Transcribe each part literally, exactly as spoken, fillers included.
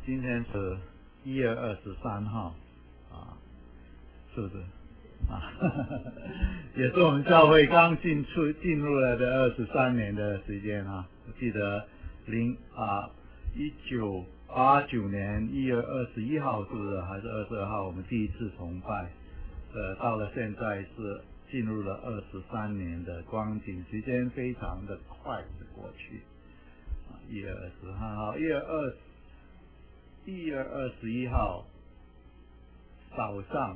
今天是一月二十三号，啊，是不是？啊，也是我们教会刚进出进入了的二十三年的时间啊。我记得零啊一九八九年一月二十一号是不是还是二十二号？我们第一次崇拜，呃，到了现在是进入了二十三年的光景，时间非常的快的过去。啊，一月二十三号，一月二一月二十一号早上。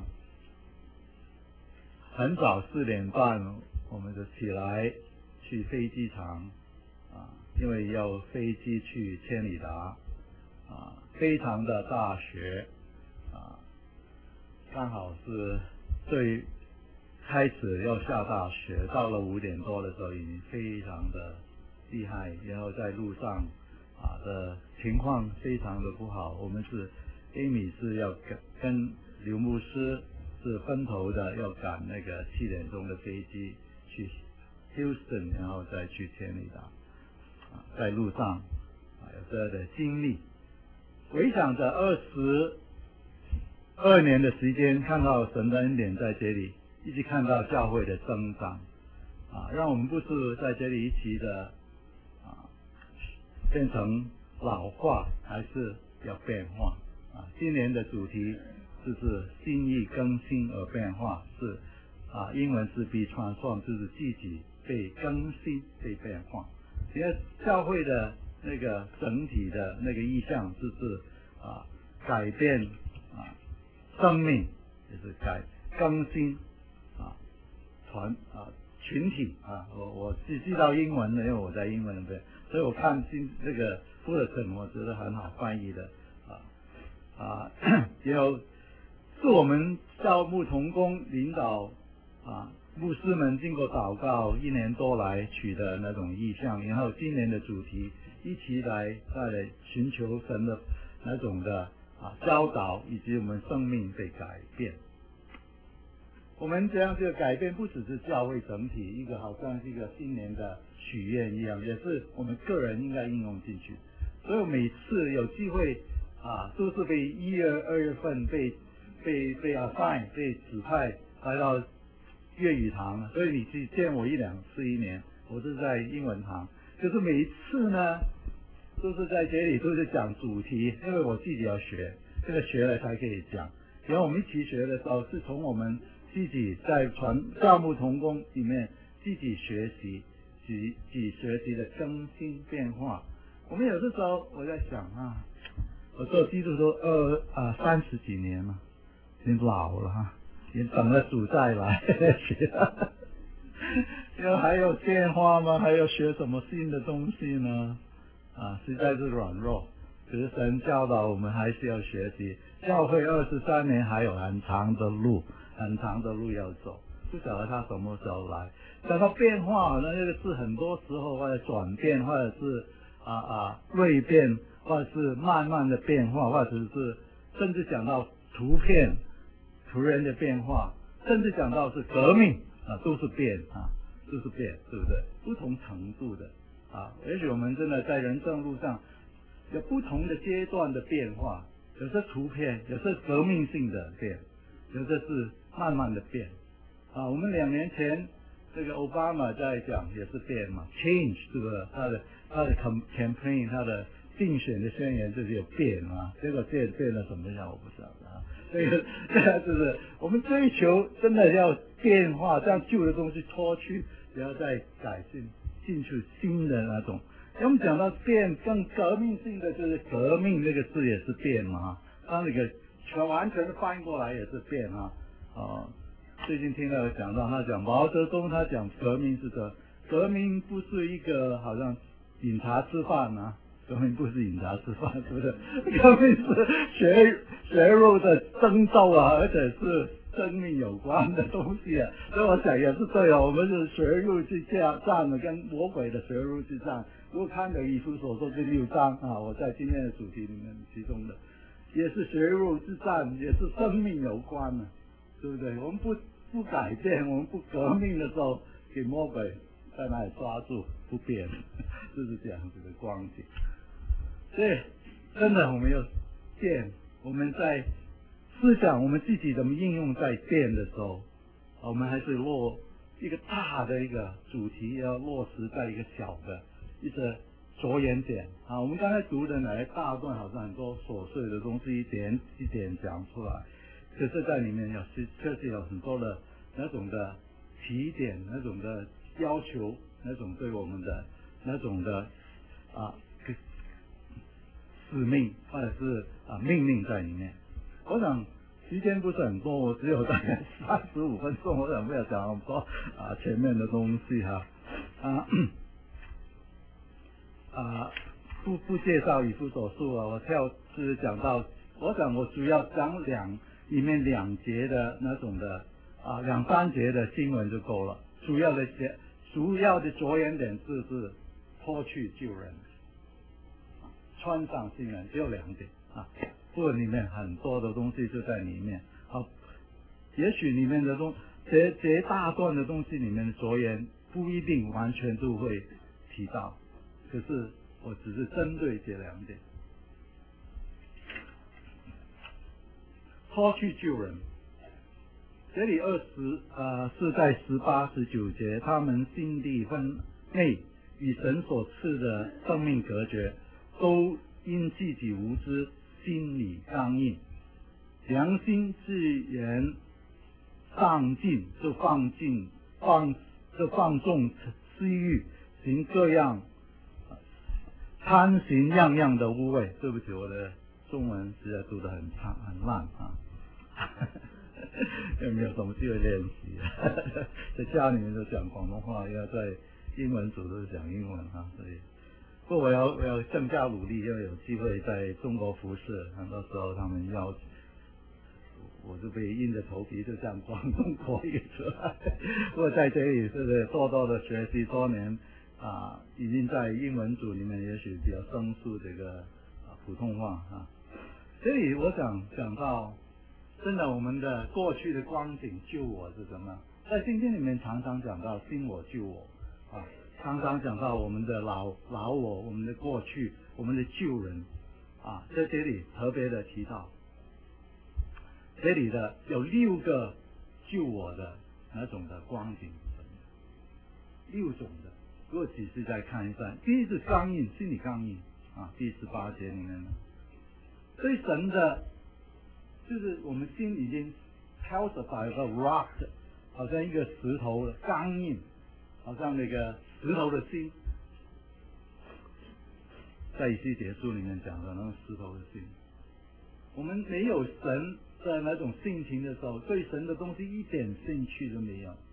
很早四点半，我们就起来去飞机场啊，因为要飞机去千里达啊，非常的大雪啊，刚好是最开始要下大雪，到了五点多的时候已经非常的厉害，然后在路上啊的情况非常的不好。我们是 Amy 是要跟跟刘牧师。是分头的要赶那个七点钟的飞机去 Houston， 然后再去千里达。啊，在路上啊有这样的经历，回想着二十二年的时间，看到神的恩典在这里，一直看到教会的增长，啊，让我们不是在这里一起的啊变成老化，还是要变化啊。今年的主题。就是心意更新而变化，是啊，英文是 be transformed， 就是自己被更新、被变化。其实教会的那个整体的那个意向，就是啊改变啊生命，就是改更新啊团啊群体啊。我我只知道英文的，因为我在英文那边，所以我看新这个 bulletin， 我觉得很好翻译的啊啊，也有。是我们教牧同工领导啊，牧师们经过祷告一年多来取的那种意向，然后今年的主题一起来再来寻求神的那种的啊教导，以及我们生命被改变。我们这样这个改变不只是教会整体一个好像是一个新年的许愿一样，也是我们个人应该应用进去。所以每次有机会啊，都是被一月二月份被。被被 assign 被指派来到粤语堂，所以你去见我一两次一年，我是在英文堂，就是每一次呢都是在这里都是讲主题，因为我自己要学，这个学了才可以讲。然后我们一起学的时候，是从我们自己在传教牧同工里面自己学习，自己自己学习的更新变化。我们有的时候我在想啊，我做基督徒二啊三十几年了。已经老了哈，已经等了主再来学，要还有变化吗？还要学什么新的东西呢？啊，实在是软弱。可是神教导我们还是要学习。教会二十三年还有很长的路，很长的路要走，不晓得他什么时候来。讲到变化，那个是很多时候或者转变，或者是啊啊锐变，或者是慢慢的变化，或者是甚至讲到图片。图人的变化，甚至讲到是革命啊，都是变啊，都是变，对不对？不同程度的啊，也许我们真的在人生路上有不同的阶段的变化，有些图片，有些革命性的变，有些是慢慢的变啊。我们两年前这个奥巴马在讲也是变嘛 ，change 这个他的他的 campaign 他的竞选的宣言就是有变啊，结果变变了什么样我不晓得啊。这个这个就是我们追求真的要变化，将旧的东西脱去，然后再改进进去新的那种。我们讲到变更革命性的，就是革命这个字也是变嘛，它那个全完全的翻译过来也是变啊。哦，最近听到讲到他讲毛泽东，他讲革命是个革命不是一个好像饮茶吃饭啊。革命不是饮茶吃饭，是不是？革命是血血肉的争斗啊，而且是生命有关的东西啊。所以我想也是对啊，我们是血肉之战的，跟魔鬼的血肉之战。如果看了以弗所说这六章啊，我在今天的主题里面其中的，也是血肉之战，也是生命有关的，对不对？我们不不改变，我们不革命的时候，给魔鬼在那里抓住不变，就是这样子的光景。所以真的我们要电，我们在思想我们自己怎么应用在电的时候，我们还是落一个大的一个主题，要落实在一个小的一个着眼点啊。我们刚才读的哪一大段，好像很多琐碎的东西一点一点讲出来，可是在里面有是确实有很多的那种的提点，那种的要求，那种对我们的那种的啊使命或者是啊命令在里面。我想时间不是很多，我只有大概三十五分钟，我想不要讲很多啊前面的东西哈啊啊不不介绍以弗所书啊，我跳是讲到，我想我主要讲两里面两节的那种的啊两三节的经文就够了，主要的节主要的着眼点就是脱去旧人，穿上新人，只有两点啊。不过里面很多的东西就在里面。好，也许里面的东这这大段的东西里面的着眼不一定完全都会提到，可是我只是针对这两点。脱去旧人，这里二十呃是在十八十九节，他们心地分内与神所赐的生命隔绝，都因自己无知，心里刚硬，良心自然上进，就放进放就放纵私欲，行各样贪行样样的污秽。对不起，我的中文实在读得很差很烂啊，也没有什么机会练习，在家里面就讲广东话，要在英文组都是讲英文啊，所以。不过我要我要更加努力，要有机会在中国服侍，很多时候他们要，我就被硬着头皮就讲广东口语出来。不过在这里是多多的学习，多年啊，已经在英文组里面也许比较生疏这个啊普通话啊。这里我想讲到，真的我们的过去的光景救我是什么？在圣经里面常常讲到新我救我啊。常常讲到我们的老老我，我们的过去，我们的旧人啊，在这里特别的提到，这里的有六个救我的那种的光景，六种的。如果仔细再看一下，第一是刚硬，心理刚硬啊，第十八节里面，对神的，就是我们心已经 calcified 个 rock， 好像一个石头的刚硬，好像那个。石头的心，在以西结书里面讲的那种石头的心，我们没有神的那种性情的时候，对神的东西一点兴趣都没有。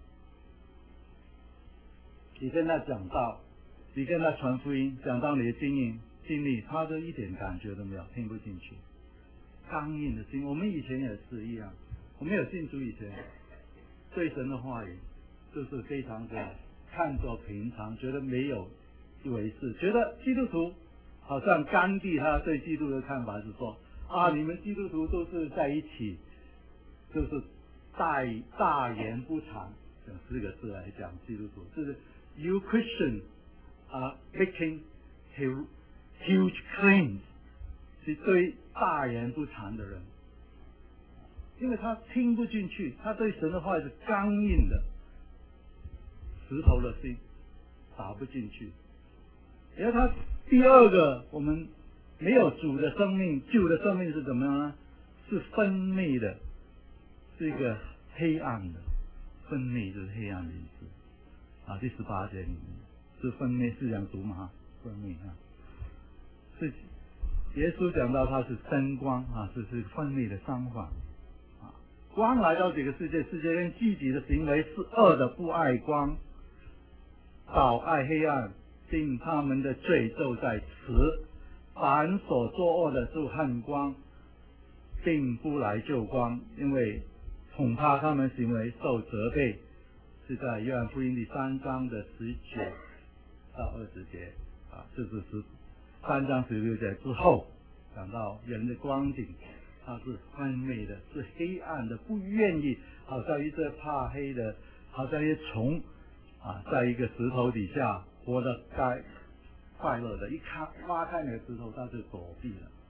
你跟他讲道，你跟他传福音，讲到你的经验经历，他都一点感觉都没有，听不进去。刚硬的心，我们以前也是一样，我们有信主以前，对神的话语就是非常的。看作平常，觉得没有一回事，觉得基督徒好像甘地他对基督的看法是说啊，你们基督徒都是在一起，就是大大言不惭，用四个字来讲基督徒，就是 You Christians are making huge claims， 是对大言不惭的人，因为他听不进去，他对神的话是刚硬的。石头的心打不进去，然后他第二个，我们没有主的生命，旧的生命是怎么样呢？是分泌的，是一个黑暗的，分泌就是黑暗的意思啊。第十八节里面是分泌，是讲读嘛？分泌啊，是耶稣讲到他是真光啊，这是分泌的相反啊。光来到这个世界，世界人自己的行为是恶的，不爱光。倒爱黑暗，并他们的罪就在此。凡所作恶的就恨光，并不来救光，因为恐怕他们行为受责备。是在约翰福音第三章的十九到二十节啊，这是十三章十六节之后讲到人的光景，它是昏昧的，是黑暗的，不愿意，好像一只怕黑的，好像一虫。啊，在一个石头底下活得该快乐的，一看挖开那个石头，他就躲避了。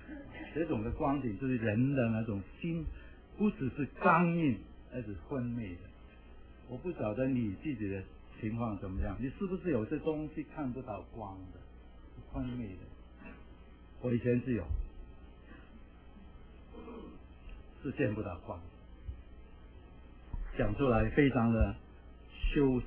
这种的光景就是人的那种心，不只是刚硬，而是昏昧的。我不晓得你自己的情况怎么样，你是不是有些东西看不到光的，昏昧的？我以前是有，是见不到光，讲出来非常的羞耻。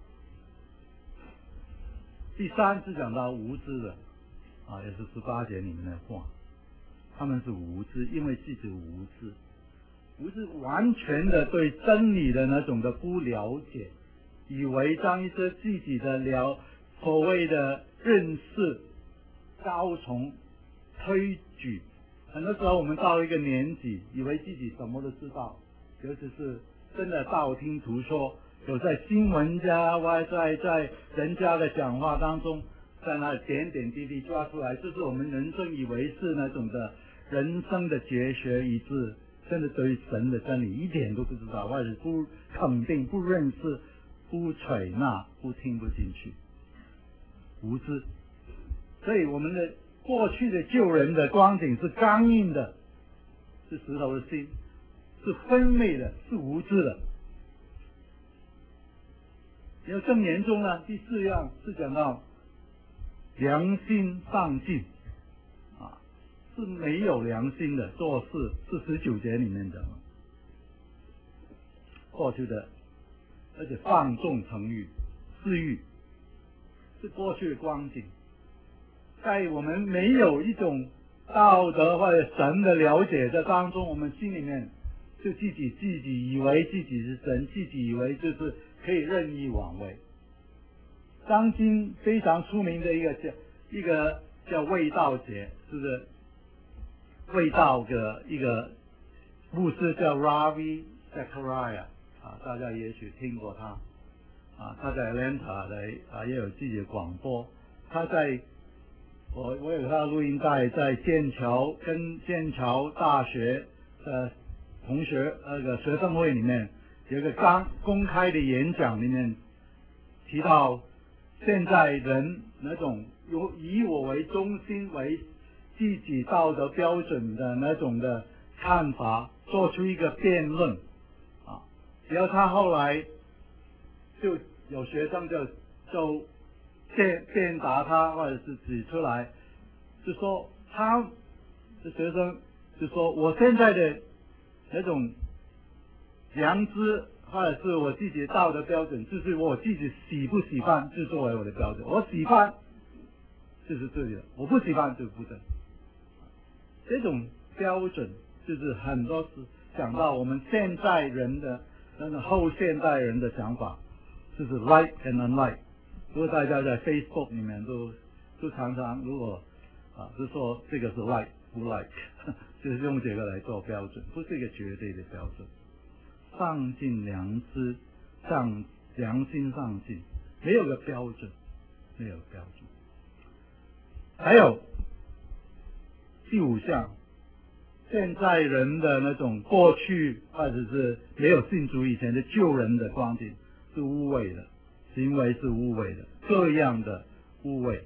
第三是讲到无知的，啊，也是十八节里面的话，他们是无知，因为自己无知，无知完全的对真理的那种的不了解，以为将一些自己的了所谓的认识高从推举。很多时候我们到了一个年纪，以为自己什么都知道，尤其是真的道听途说，有在新闻家或在在人家的讲话当中，在那点点滴滴抓出来，就是我们人生以为是那种的人生的绝学，以致真的对神的真理一点都不知道，或者不肯定、不认识、不采纳、不听不进去，无知。所以我们的过去的救人的光景是刚硬的，是石头的心，是昏昧的，是无知的。然后更严重呢，第四样是讲到良心丧尽，啊，是没有良心的做事，是十九节里面讲的。过去的，而且放纵成欲、私欲，是过去的光景。在我们没有一种道德或者神的了解的当中，我们心里面就自己自己以为自己是神，自己以为就是可以任意妄为。当今非常出名的一个叫一个叫卫道节，就是卫道的一个牧师叫 Ravi Zachariah 啊，大家也许听过他啊，他在 Atlanta 的啊也有自己的广播，他在我我有他的录音带，在剑桥跟剑桥大学的同学那个学生会里面有一个刚公开的演讲里面提到，现在人那种有以我为中心为自己道德标准的那种的看法，做出一个辩论啊，然后他后来就有学生就就辩辩答他，或者是指出来，就说他的学生就说我现在的那种良知或者是我自己的道德标准，就是我自己喜不喜欢就作为我的标准，我喜欢就是对的，我不喜欢就是不对。这种标准就是很多是讲到我们现代人的那个后现代人的想法，就是 like and unlike。如果大家在 Facebook 里面都都常常如果啊就说这个是 like 不 like， 就是用这个来做标准，不是一个绝对的标准。丧尽良知，上良心丧尽，没有个标准，没有标准。还有第五项，现在人的那种过去或者是没有信主以前的救人的光景是污秽的，行为是污秽的，各样的污秽，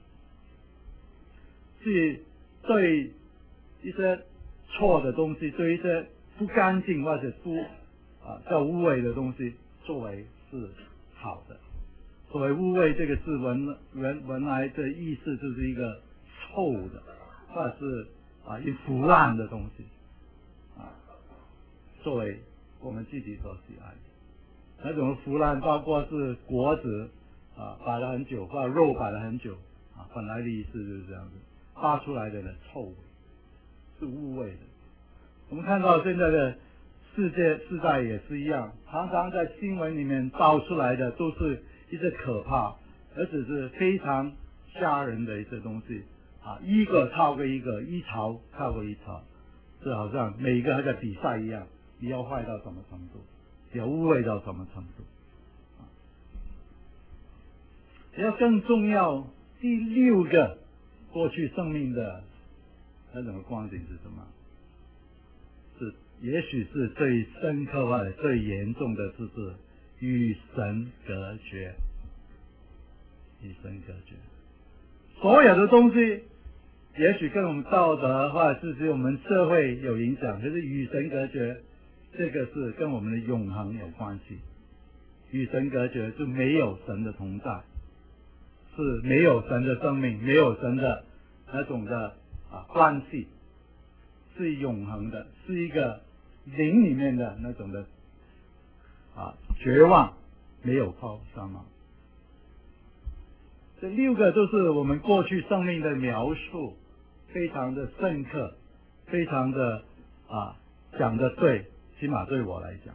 是对一些错的东西，对一些不干净或者不啊叫污秽的东西，作为是好的。所谓污秽这个字文原原来的意思就是一个臭的，或者是啊一腐烂的东西啊，作为我们自己所喜爱的。那种腐烂包括是果子啊摆了很久，或者肉摆了很久啊，本来的意思就是这样子，发出来的呢臭味是污秽的。我们看到现在的世界世代也是一样，常常在新闻里面爆出来的都是一些可怕，而且是非常吓人的一些东西啊，一个超过一个，一潮超过一潮，就好像每一个还在比赛一样，你要坏到什么程度，要污秽到什么程度啊。要更重要，第六个过去生命的那种光景是什么？是也许是最深刻或者最严重的，就是与神隔绝，与神隔绝。所有的东西也许跟我们道德或者是对我们社会有影响，可是与神隔绝，这个是跟我们的永恒有关系。与神隔绝就没有神的同在，是没有神的生命，没有神的那种的啊关系，是永恒的，是一个灵里面的那种的啊绝望，没有靠山吗？这六个都是我们过去生命的描述，非常的深刻，非常的啊讲的对，起码对我来讲，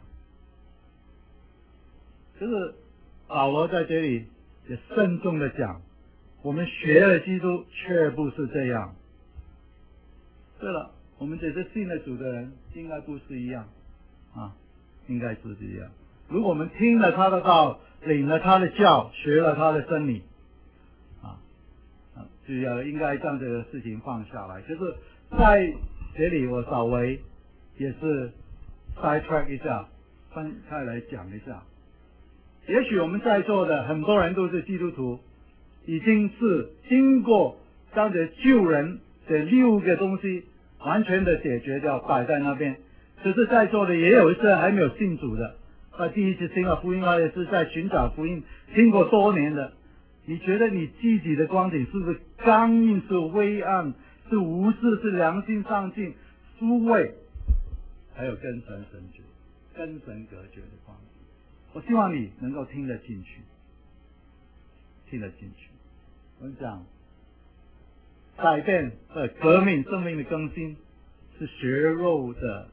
就是保罗在这里也慎重的讲，我们学了基督却不是这样。对了，我们这些信了主的人应该不是一样啊，应该是这样。如果我们听了他的道，领了他的教，学了他的真理，啊啊，就要应该将这个事情放下来。就是在这里我稍微也是 side track 一下，分开来讲一下。也许我们在座的很多人都是基督徒，已经是经过将这救人这六个东西完全的解决掉，摆在那边。可是在座的也有一些还没有信主的，他第一次听了福音，或者是在寻找福音，听过多年的。你觉得你自己的光景是不是刚硬，是灰暗，是无视，是良心丧尽，疏畏，还有跟神神绝、跟神隔绝的光景？我希望你能够听得进去，听得进去。我们讲改变和革命，生命的更新是血肉的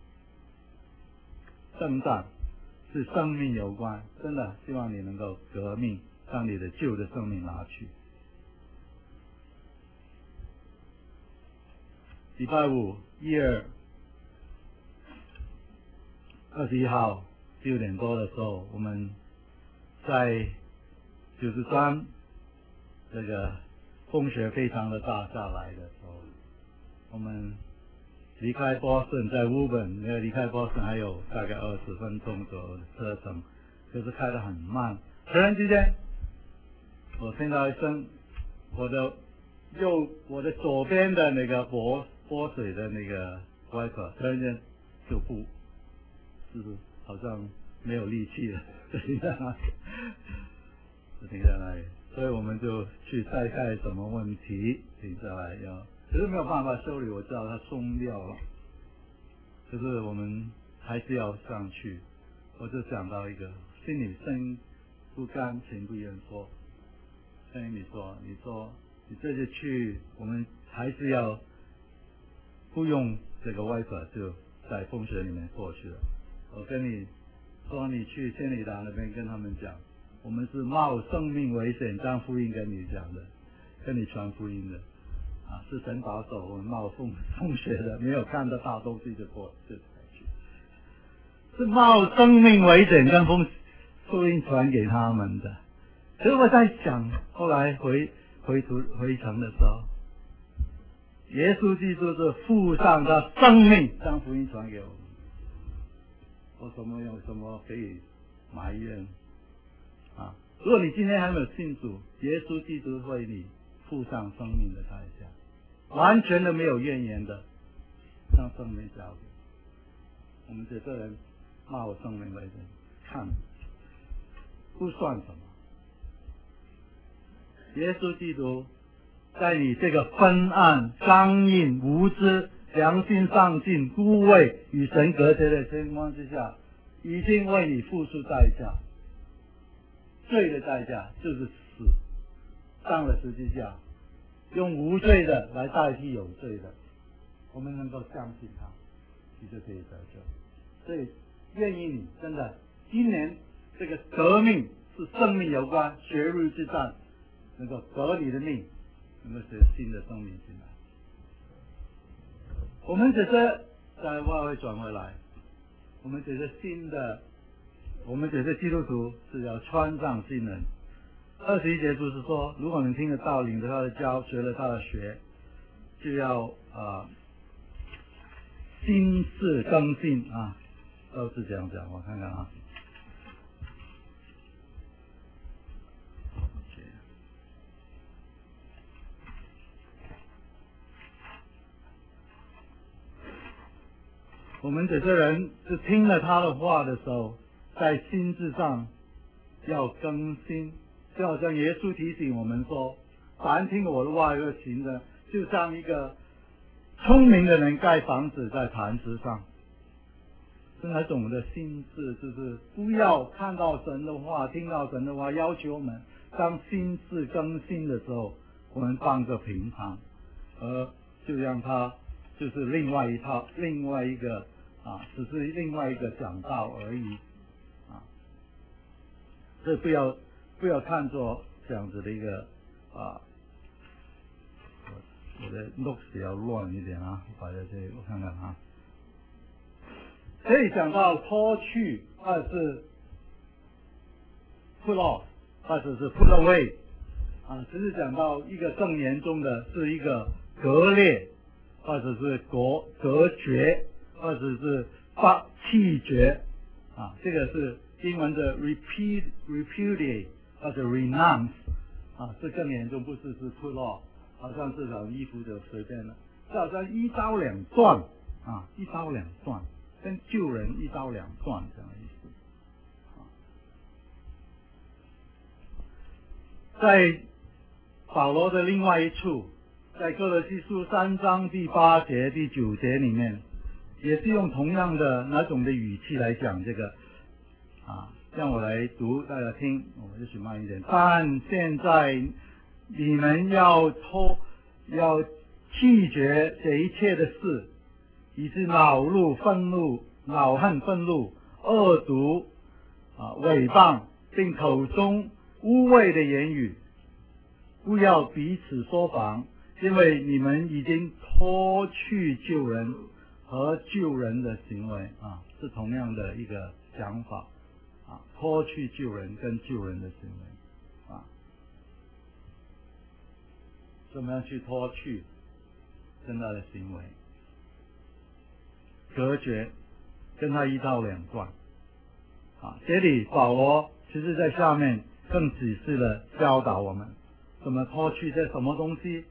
征战，是生命有关。真的希望你能够革命，将你的旧的生命拿去。礼拜五一二二十一号六点多的时候，我们在九十三这个风雪非常的大下来的时候，我们离开波士顿，在乌本，那离开波士顿还有大概二十分钟左右的车程，就是开得很慢。突然之间，我听到一声，我的右我的左边的那个拨拨水的那个外壳，突然间就不，就是好像没有力气了，就停在那里，就停在那里。所以我们就去再看什么问题，停下来要，可是没有办法修理，我知道它松掉了，可是我们还是要上去。我就想到一个，心里生不甘情不愿说，跟你说，你说你这次去，我们还是要不用这个外壳，就在风雪里面过去了。我跟你说，你去千里达那边跟他们讲，我们是冒生命危险将福音跟你讲的，跟你传福音的，啊，是神保守我们冒风风雪的，没有看到大东西就过就才去，是冒生命危险将风福音传给他们的。可是我在想，后来回回途回程的时候，耶稣基督是付上他生命将福音传给我们。我什么有什么可以埋怨啊？如果你今天还没有信主，耶稣基督为你付上生命的代价，完全的没有怨言的将生命交给我们这个人，冒生命为人看不算什么。耶稣基督在你这个昏暗、刚硬、无知、良心丧尽、孤畏、与神隔绝的情况之下，已经为你付出代价。罪的代价就是死，上了十字架，用无罪的来代替有罪的。我们能够相信他，你就可以得救。所以愿意你真的，今年这个革命是生命有关，血肉之战，能够革你的命，能够使新的生命进来。我们只是在外围转回来，我们只是新的，我们只是基督徒是要穿上新人。二十一节就是说，如果你听得到，领着他的教，学了他的学，就要啊、呃、心事更新啊，都是这样讲。我看看啊。 我们这些人是听了他的话的时候，在心智上要更新，就好像耶稣提醒我们说，凡听我的话而行的，就像一个聪明的人盖房子在磐石上。是那种的心智，就是不要看到神的话，听到神的话，要求我们当心智更新的时候，我们放个平常，而就让它就是另外一套，另外一个啊，只是另外一个讲道而已啊。所以不要不要看作这样子的一个啊，我的 notes 要乱一点啊，把这些我看看啊。可以讲到脱去，或者是 put off， 或者是 put away， 啊，只是讲到一个更严重的是一个割裂，或者是隔隔绝，或者是发弃绝，啊，这个是英文的 repeat repudiate 或者 renounce， 啊，这更严重，不是是 put off， 好像这种衣服就随便了，这好像一刀两断，啊，一刀两断。跟救人一刀两断这样的意思。在保罗的另外一处，在哥罗西书三章第八节、第九节里面，也是用同样的那种的语气来讲这个啊，让我来读，大家听，我们就许慢一点。但现在你们要脱，要弃绝这一切的事。以致恼怒、愤怒、恼恨、愤怒、恶毒啊、诽谤，并口中污秽的言语，不要彼此说谎，因为你们已经脱去救人和救人的行为啊，是同样的一个想法啊，脱去救人跟救人的行为啊，怎么样去脱去跟他的行为？隔绝，跟他一刀两断。啊，这里保罗其实在下面更仔细的教导我们怎么脱去这什么东西，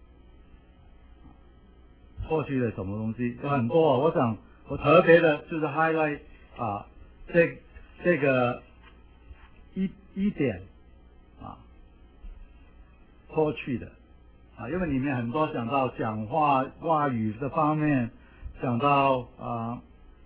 脱去的什么东西有很多。我想我特别的就是 highlight 啊，这这个一一点啊，脱去的啊，因为里面很多讲到讲话话语的方面。讲到啊，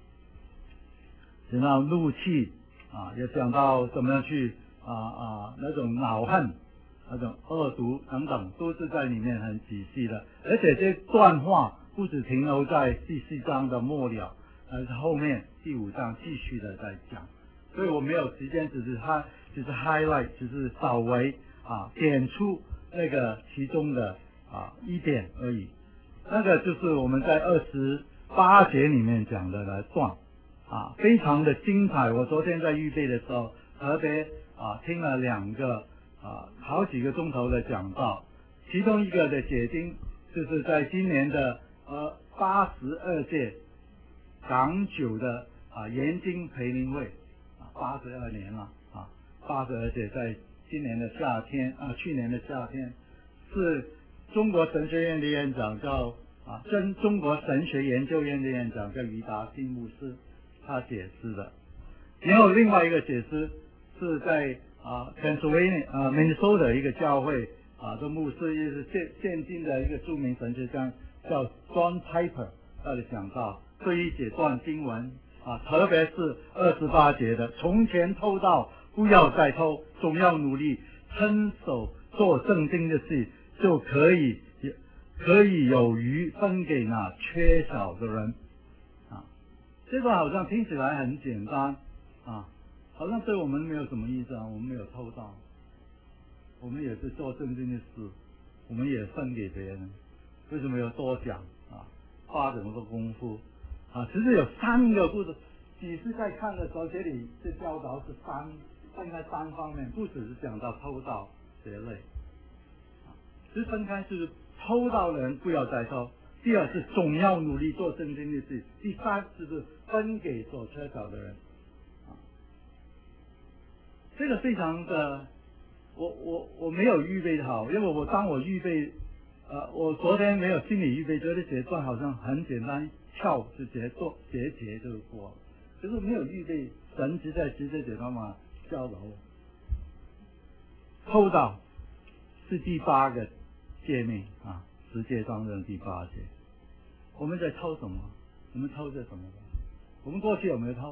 讲到怒气啊，也讲到怎么样去啊啊那种恼恨、那种恶毒等等，都是在里面很仔细的。而且这段话不只停留在第四章的末了，而是后面第五章继续的在讲。所以我没有时间，只是 hi， 只是 highlight， 只是稍微啊点出那个其中的啊一点而已。那个就是我们在二十八节里面讲的来段啊，非常的精彩。我昨天在预备的时候，特别啊听了两个啊好几个钟头的讲道，其中一个的解经就是在今年的呃八十二届港九的啊研经培灵会啊八十二年了啊八十二届，在今年的夏天啊去年的夏天是中国神学院的院长叫。啊，真中国神学研究院的院长叫于达新牧师，他解释的。然后另外一个解释是在啊 Pennsylvania 啊 Minnesota 一个教会啊的牧师，也是现现今的一个著名神学家叫 John Piper， 他的讲到对于解段经文啊，特别是二十八节的，从前偷盗，不要再偷，总要努力伸手做正经的事，就可以。可以有余分给那缺少的人啊，这个好像听起来很简单啊，好像对我们没有什么意思啊，我们没有偷盗，我们也是做正经的事，我们也分给别人，为什么要多讲啊？花这么多功夫啊？其实有三个故事，只是在看的时候，这里这教导是三，分开三方面，不只是讲到偷盗这类，啊，其实分开是。偷盗的人不要再偷，第二是总要努力做正经的事，第三就是分给所缺少的人。啊，这个非常的，我我我没有预备好，因为我当我预备呃，我昨天没有心理预备，觉得写段好像很简单，跳就直接做结节就过了，可是没有预备，神直在直接给他们教导我。偷盗是第八个诫命啊，十诫当中的第八诫。我们在偷什么？我们偷着什么？我们过去有没有偷？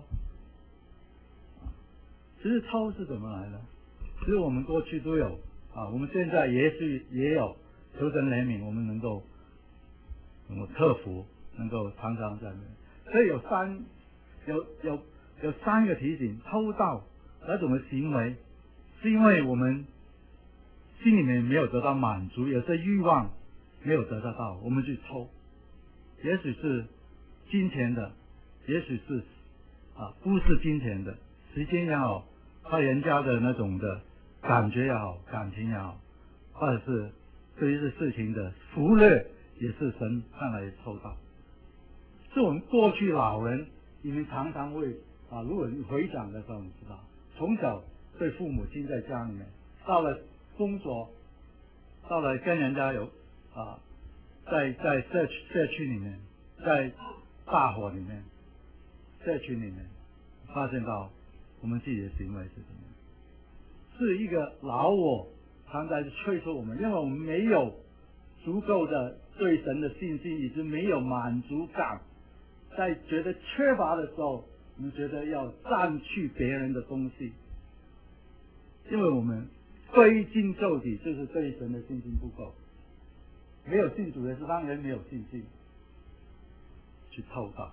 其实偷是怎么来的？其实我们过去都有啊，我们现在也是也有，求神怜悯，我们能够能够克服，能够常常在那。所以有三有有有三个提醒：偷盗那种的行为，是因为我们心里面没有得到满足，有些欲望没有得到，我们去偷，也许是金钱的，也许是啊不是金钱的，时间也好，和人家的那种的感觉也好，感情也好，或者是对于这事情的忽略，也是神看来偷盗。是我们过去老人，你们常常会啊，如果你回想的时候，你知道，从小对父母亲在家里面，到了工作，到了跟人家有啊，在在社区社区里面，在大伙里面，社区里面，发现到我们自己的行为是什么？是一个老我常在催促我们，因为我们没有足够的对神的信心，以及没有满足感，在觉得缺乏的时候，我们觉得要占据别人的东西，因为我们归根究底就是对神的信心不够，没有信主也是当然没有信心，去偷盗。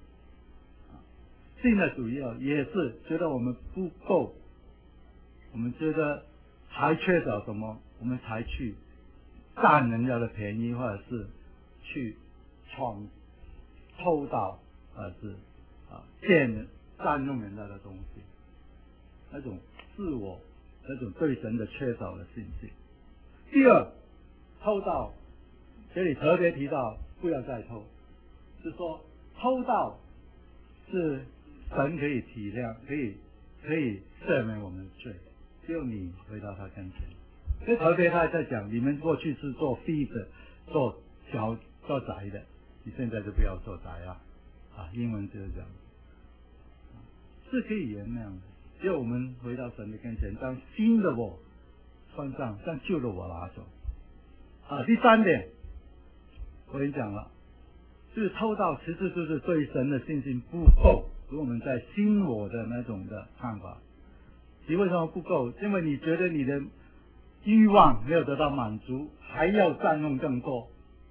信了主以后也是觉得我们不够，我们觉得还缺少什么，我们才去占人家的便宜，或者是去闯偷盗，或者是啊占占用人家的东西，那种自我那种对神的缺少的信心。第二，偷盗这里特别提到不要再偷，是说偷盗是神可以体谅，可以可以赦免我们的罪，只有你回到他跟前。所以特别他在讲，你们过去是做 feed 的，做小做宅的，你现在就不要做宅啊！啊，英文就是这样，是可以原谅的。只有我们回到神的跟前，将新的我穿上，将旧的我拿走。啊，第三点，我已经讲了，就是偷盗，其实就是对神的信心不够。如果我们在新我的那种的看法，你为什么不够？因为你觉得你的欲望没有得到满足，还要占用更多。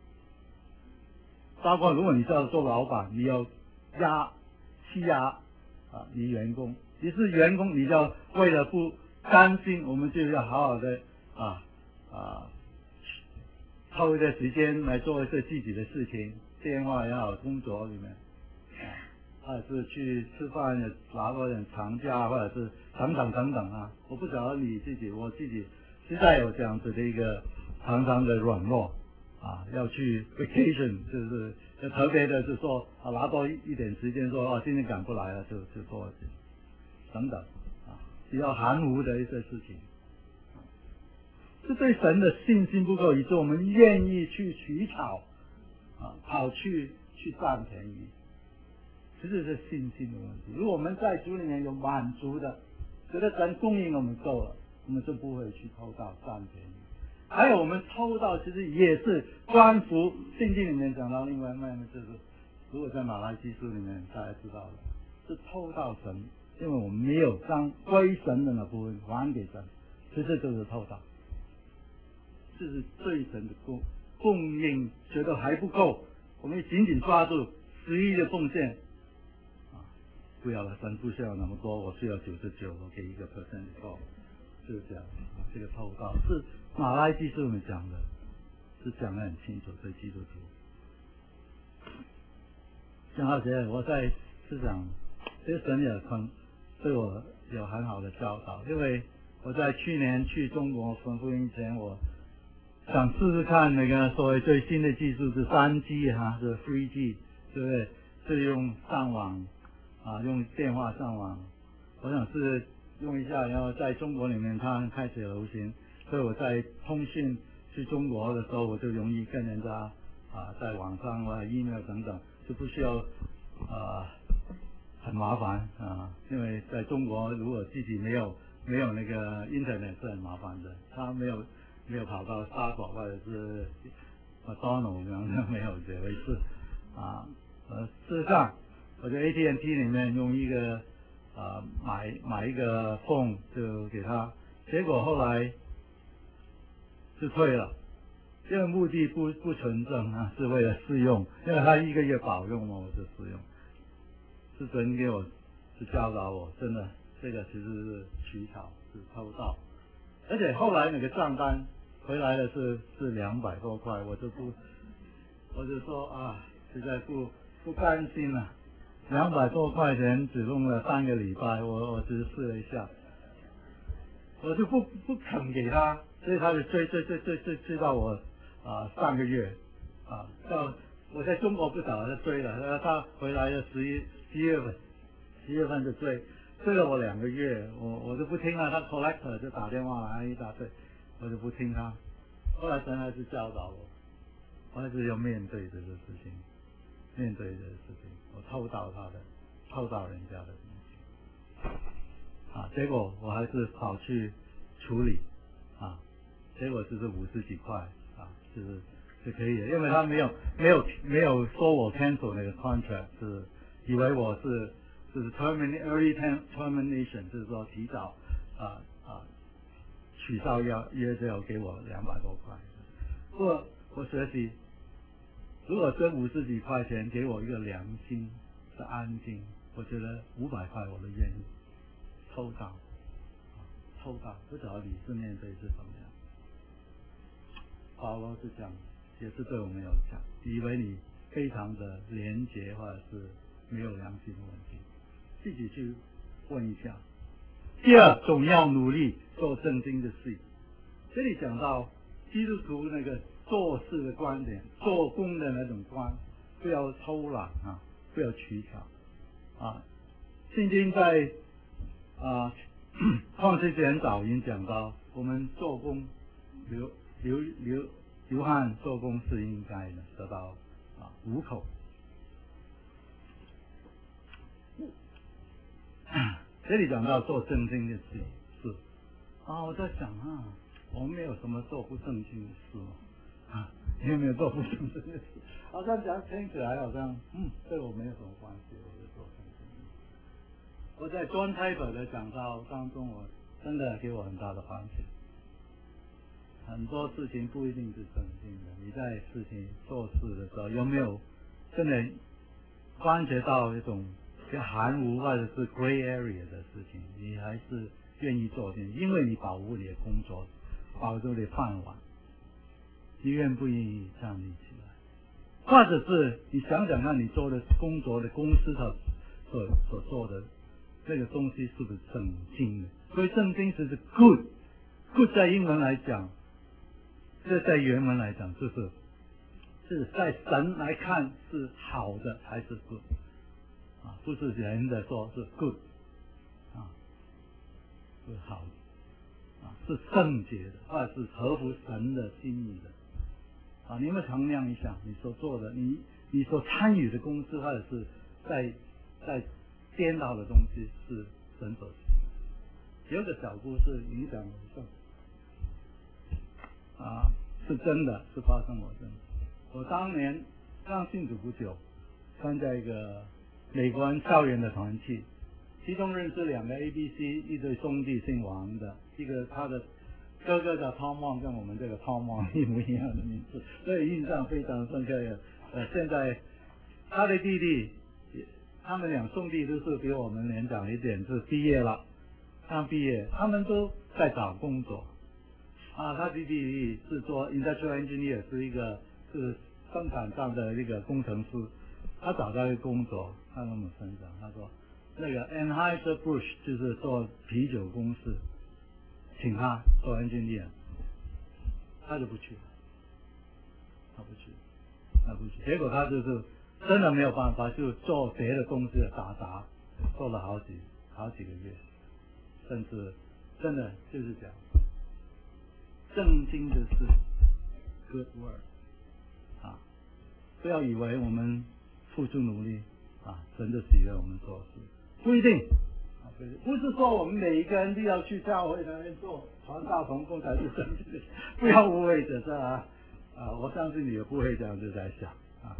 包括如果你是要做老板，你要压欺压啊你员工，你是员工，你就要为了不甘心，我们就要好好的啊啊抽一点时间来做一些自己的事情，电话也好，工作里面啊，或者是去吃饭拿多点长假，或者是等等等等啊。我不晓得你自己，我自己实在有这样子的一个常常的软弱啊，要去 vacation， 就是要特别的是说啊，拿多一一点时间说啊，今天赶不来了，就就做等等啊，比较含糊的一些事情，是对神的信心不够，以致我们愿意去取巧啊，跑去去占便宜，其实是信心的问题。如果我们在主里面有满足的，觉得神供应我们够了，我们就不会去偷盗占便宜。还有我们偷盗其实也是关乎圣经里面讲到另外一面，就是如果在马拉基书里面大家知道了，是偷盗神，因为我们没有将归神的那部分还给神，其实就是偷盗，这是对神的供供应觉得还不够，我们紧紧抓住十一的奉献啊，不要了，神不需要那么多，我需要九十九，我给一个 percent 就够，就是这样。这个偷盗是马拉基书里面讲的，是讲得很清楚，对基督徒。讲到这，我在思想，这个神也很对我有很好的教导，因为我在去年去中国传福音前，我想试试看那个所谓最新的技术是三 G 哈，是 three G， 对不对？是用上网啊，用电话上网，我想是用一下，然后在中国里面它开始流行，所以我在通讯去中国的时候，我就容易跟人家啊在网上或者 email 等等，就不需要啊很麻烦啊，因为在中国如果自己没有没有那个 internet 是很麻烦的，他没有没有跑到沙果或者是麦当劳这样的没有这回事啊。呃，事实上，我在 A T and T 里面用一个啊买买一个 phone 就给他，结果后来就退了，因为目的不不纯正啊，是为了试用，因为他一个月保用嘛，我就试用。是神给我是教导我，真的这个其实是取巧，是偷盗，而且后来那个账单回来的是是两百多块，我就不，我就说啊，实在不不甘心了，两百多块钱只用了三个礼拜，我我只试了一下，我就不不肯给他，所以他就追追追追追追到我啊上个月啊到我在中国不找他追了，然后他回来的十一十一月份，十月份就追追了我两个月，我我就不听了，他 collector 就打电话来一大堆，我就不听他。后来神还是教导我，我还是要面对这个事情，面对这个事情，我偷盗他的，偷盗人家的东西，啊，结果我还是跑去处理，啊，结果就是五十几块，啊，就是就可以了，因为他没有没有没有说我 cancel 那个 contract， 是以为我是就是 terminate early termination， 就是说提早啊啊取消约约就要给我两百多块。不过我学习，如果这五十几块钱给我一个良心的安静，我觉得五百块我都愿意偷盗，偷盗不知道你是面对是怎么样。保罗是讲，也是对我们有讲，以为你非常的廉洁或者是没有良心的问题，自己去问一下。第二，总要努力做正经的事。这里讲到基督徒那个做事的观点，做工的那种观，不要偷懒啊，不要取巧啊。圣经在啊创世纪很早已经讲到，我们做工流流流流汗做工是应该的，得到啊五口。这里讲到做正经的事是啊，我在想啊，我们没有什么做不正经的事啊，你有没有做不正经的事？好像讲听起来好像嗯，对我没有什么关系，我就做正经的事。我在 John Piper 的讲道当中，我真的给我很大的反省。很多事情不一定是正经的，你在事情做事的时候有没有真的发觉到一种含糊或者是 gray area 的事情，你还是愿意做的，因为你保护你的工作，保住你的饭碗，你愿不愿意站立起来？或者是你想想看，你做的工作的公司所所所做的这个东西是不是正经的？所以正经是 good，good good 在英文来讲，这在原文来讲就是是在神来看是好的还是 good。啊，不是人的说是 good， 啊，是好的，啊，是圣洁的，或者是合乎神的心意的，啊，你们衡量一下你所做的，你你所参与的公司，或者是在在颠倒的东西是神所行。有个小故事影响我，啊，是真的，是发生我真的。我当年刚信主不久，参加一个美国人校园的团契，其中认识两个 A B C 一对兄弟姓王的，一个他的哥哥叫 Tom Wong， 跟我们这个 Tom Wong 一模一样的名字，所以印象非常深刻的。呃，现在他的弟弟，他们两兄弟都是比我们年长一点，是毕业了，刚毕业，他们都在找工作。啊，他弟弟是做 industrial engineer， 是一个是生产上的一个工程师。他找到一个工作，他跟我们分享，他说那个 Anheuser-Busch 就是做啤酒公司，请他做 engineer， 他就不去，他不去，他不去，结果他就是真的没有办法，就做别的公司的打杂，做了好几好几个月，甚至真的就是讲正经的事 good work 啊，不要以为我们付出努力啊，神就喜悦我们做事，不一定啊，不是说我们每一个人都要去教会那边做传道同工才是神的，不要误会这是啊啊，我相信你也不会这样子在想啊。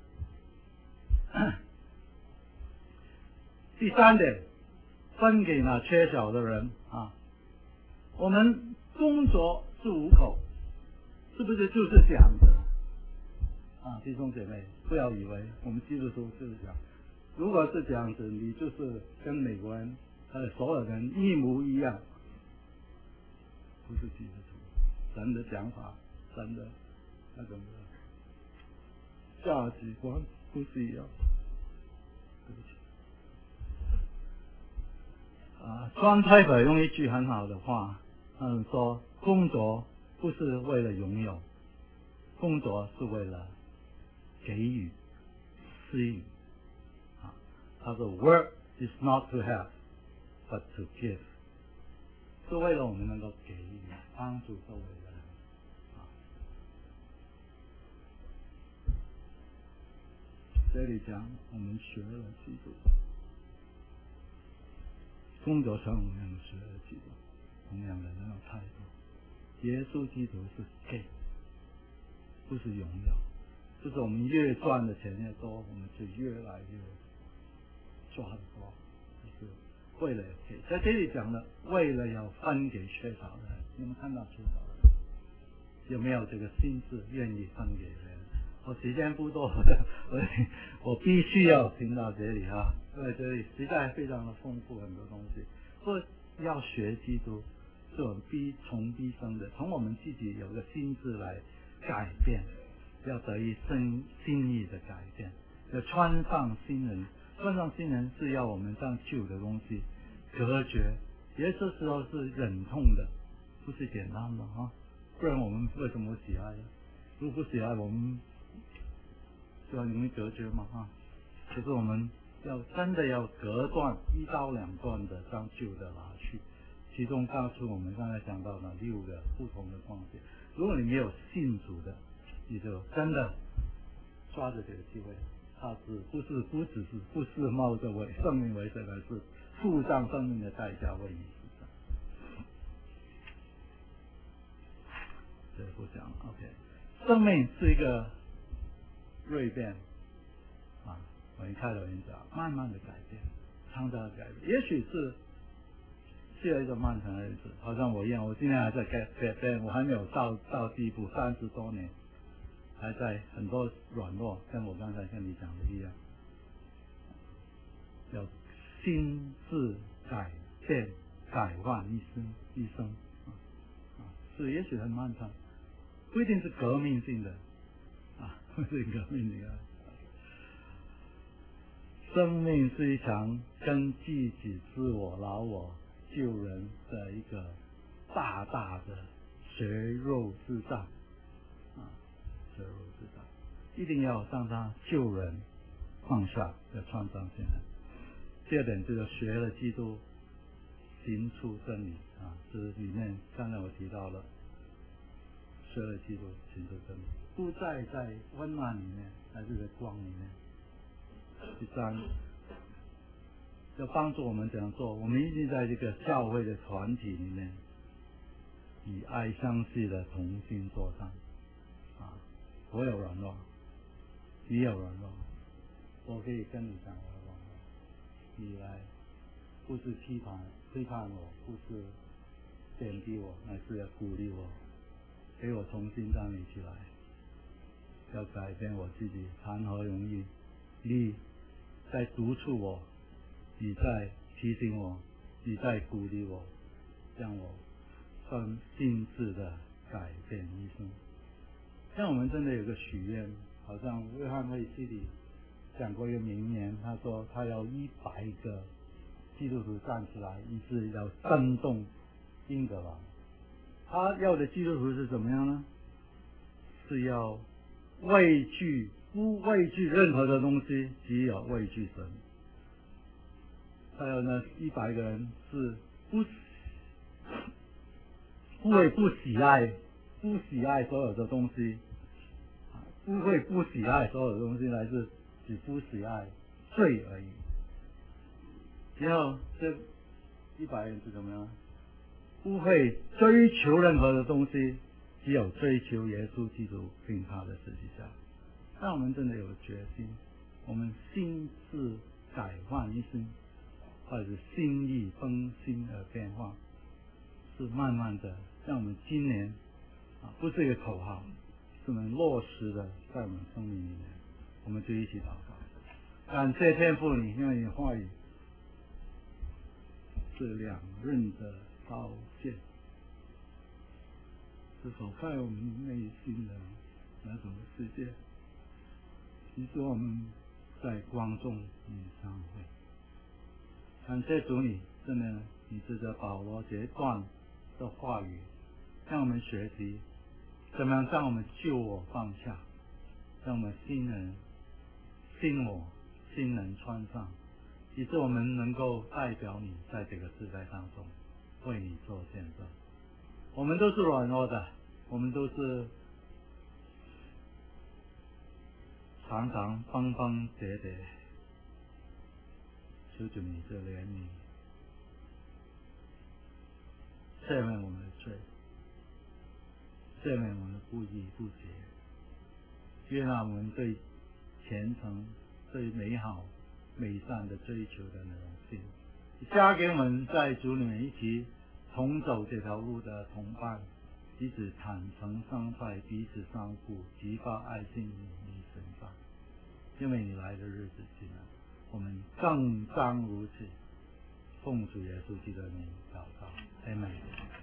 第三点，分给那缺少的人啊。我们工作是五口，是不是就是这样子啊？弟兄姐妹，不要以为我们基督徒就是这样。如果是这样子，你就是跟美国人呃所有人一模一样，不是基督徒。神的讲法，神的那种价值观不是一样。对不起。啊，双太太用一句很好的话，嗯，说工作不是为了拥有，工作是为了给予、施予。啊，他说 ，Work is not to have, but to give， 是为了我们能够给予、帮助周围的人。啊，这里讲我们学了基督。工作上我们学了基督，同样的那种态度。耶稣基督是给，不是拥有，就是我们越赚的钱越多，我们就越来越抓得多，就是为了给。在这里讲了，为了要分给缺少的人，你们看到缺少的人有没有这个心智愿意分给人？我时间不多的，我我必须要听到这里啊，因为这里实在非常的丰富很多东西。所以要学基督，是我们必从必生的，从我们自己有个心智来改变，要得以新心意的改变，要穿上新人，穿上新人是要我们将旧的东西隔绝，有些时候是忍痛的，不是简单的啊，不然我们为什么喜爱呢？如果不喜爱，我们就要容易隔绝嘛哈，就是我们要真的要隔断一刀两断的将旧的拿去，其中告诉我们刚才讲到的六个不同的关系。如果你没有信主的，你就真的抓着这个机会，他是不是不只是不是冒着为生命为生，而是付上生命的代价为你死的。这不讲 OK， 生命是一个锐变啊，我一开头已经讲，慢慢的改变，常常的改变，也许是需要一个漫长的日子，好像我一样，我今天还在改改变，我还没有到到地步，三十多年，还在很多软弱，跟我刚才跟你讲的一样，要心智改变改换一生一生啊啊，是也许很漫长，不一定是革命性的啊，不是革命性的。生命是一场跟自己、自我、老我、救人的一个大大的血肉之战啊，血肉之战，一定要让他救人放下，要创造新人。第二点就是学了基督，行出真理啊，这里面刚才我提到了，学了基督，行出真理，不再在温暖里面，还是在光里面。第三，要帮助我们怎样做？我们一直在这个教会的团体里面，以爱相系的同心作战啊！我有软弱，你有软弱，我可以跟你讲我的软弱，你来不是批判批判我，不是贬低我，乃是要鼓励我，给我重新站立起来，要改变我自己，谈何容易？你在督促我，你在提醒我，你在鼓励我，让我分心智的改变一生。像我们真的有个许愿，好像约翰卫斯理讲过一个名言，他说他要一百个基督徒站起来，一直要震动英格兰。他要的基督徒是怎么样呢？是要畏惧，不畏惧任何的东西，只有畏惧神。还有呢，一百个人是不不会不喜爱，不喜爱所有的东西， 不会不喜爱所有的东西，乃是只不喜爱罪而已。然后这一百人是怎么样？不会追求任何的东西，只有追求耶稣基督并他的十字架。让我们真的有决心，我们心智改换一新，或者是心意更新而变化，是慢慢的让我们今年啊，不是一个口号，是能落实的在我们生命里面。我们就一起祷告，感谢天父你，因为你话语是两刃的刀剑，是否在我们内心的那种世界，其实我们在光中与相会。感谢主你，真的你借着保罗这一段的话语，让我们学习怎么样让我们救我放下，让我们新人新我新人穿上，以致我们能够代表你在这个时代当中为你做见证。我们都是软弱的，我们都是常常崩崩跌跌，求主你这怜悯，赦免我们的罪，赦免我们的不义不洁，悦纳我们对虔诚、对美好、美善的追求的那种心，加给我们在主里面一起同走这条路的同伴，彼此坦诚相待，彼此相顾，激发爱心于你身上。因为你来的日子近了，我们更当如此。奉主耶稣基督的名祷告，阿们。